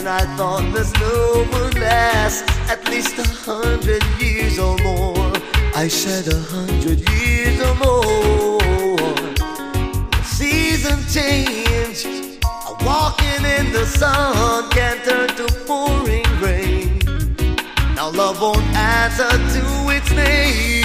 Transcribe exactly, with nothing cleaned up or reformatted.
and I thought this love would last at least a hundred years or more. I said a hundred years or more. The season change, walking in the sun can turn to pouring rain. Now love won't answer to its name.